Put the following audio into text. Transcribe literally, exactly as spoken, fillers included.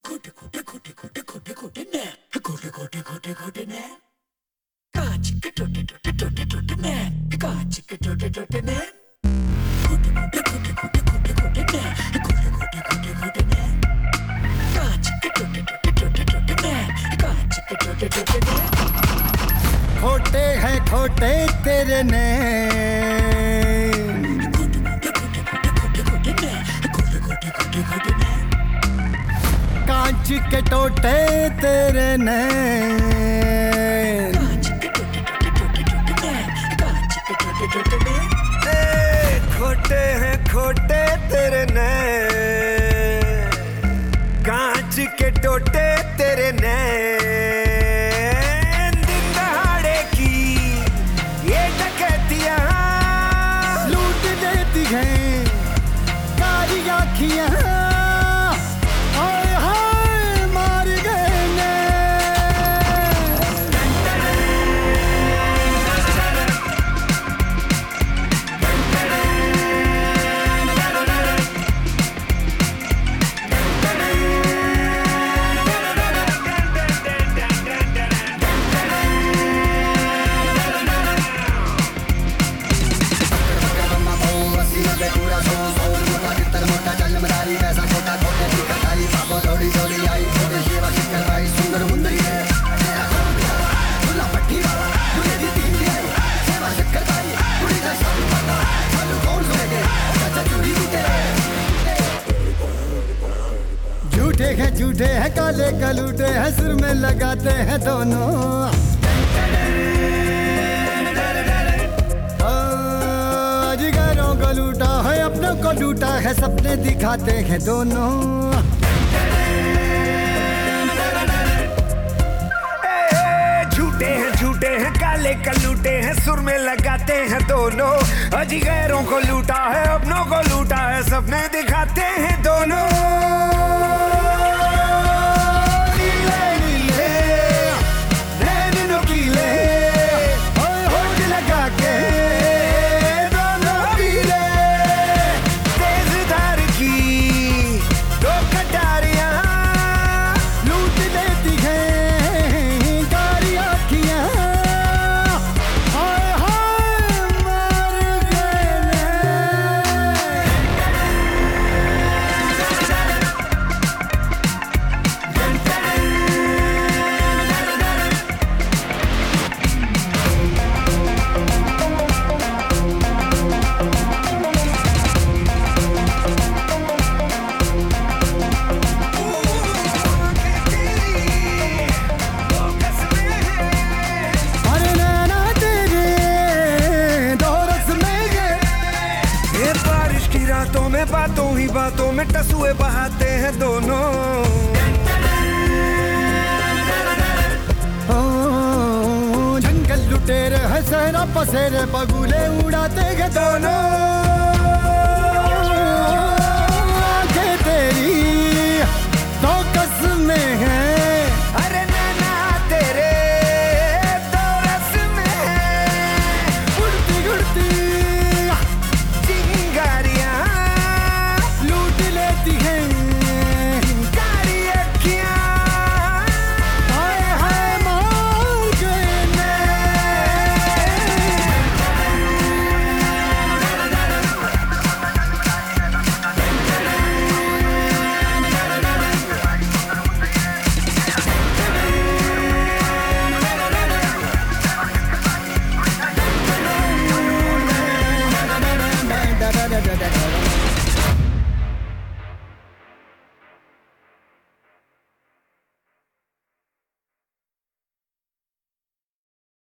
खोटे खोटे खोटे खोटे खोटे खोटे ने खोटे खोटे खोटे खोटे ने कांच के टोटे टोटे टोटे टोटे ने कांच के टोटे टोटे ने खोटे खोटे खोटे खोटे खोटे खोटे ने खोटे खोटे खोटे खोटे ने कांच के टोटे टोटे टोटे टोटे ने कांच के टोटे टोटे ने खोटे हैं खोटे तेरे ने खोटे खोटे खोटे खोटे खोटे ने खोटे खोटे खोटे खोटे ने कांच के टोटे तेरे ने कांच के टोटे टोटे टोटे टोटे ने कांच के टोटे टोटे ने खोटे हैं खोटे तेरे ने कांच के टोटे तेरे ने दिन दहाड़े की ये डकैतियां लूट देती हैं कारी आँखियाँ हाय हाय मार गए ने झूठे हैं झूठे हैं काले कलूटे हैं सुर में लगाते हैं दोनों जिगरों को लूटा है अपनों को लूटा है सपने दिखाते हैं दोनों झूठे हैं झूठे हैं काले कलूटे हैं सुर में लगाते हैं दोनों अजी गैरों को लूटा है अपनों को लूटा है सपने दिखाते हैं दोनों नीले नीले नैन नुकीले होठ लगा के दोनों पीले तेज धार की दो कटारियां लूट देती हैं कारी आँखियाँ हाय हाय मार गए ने अरे नैना तेरे दो रस में गए ये बारिश की रातों में बातों ही बातों में टसुए बहाते हैं दोनों ओ जंगल लुटेरे हैं सहरा पसेरे बगुले उड़ाते हैं दोनों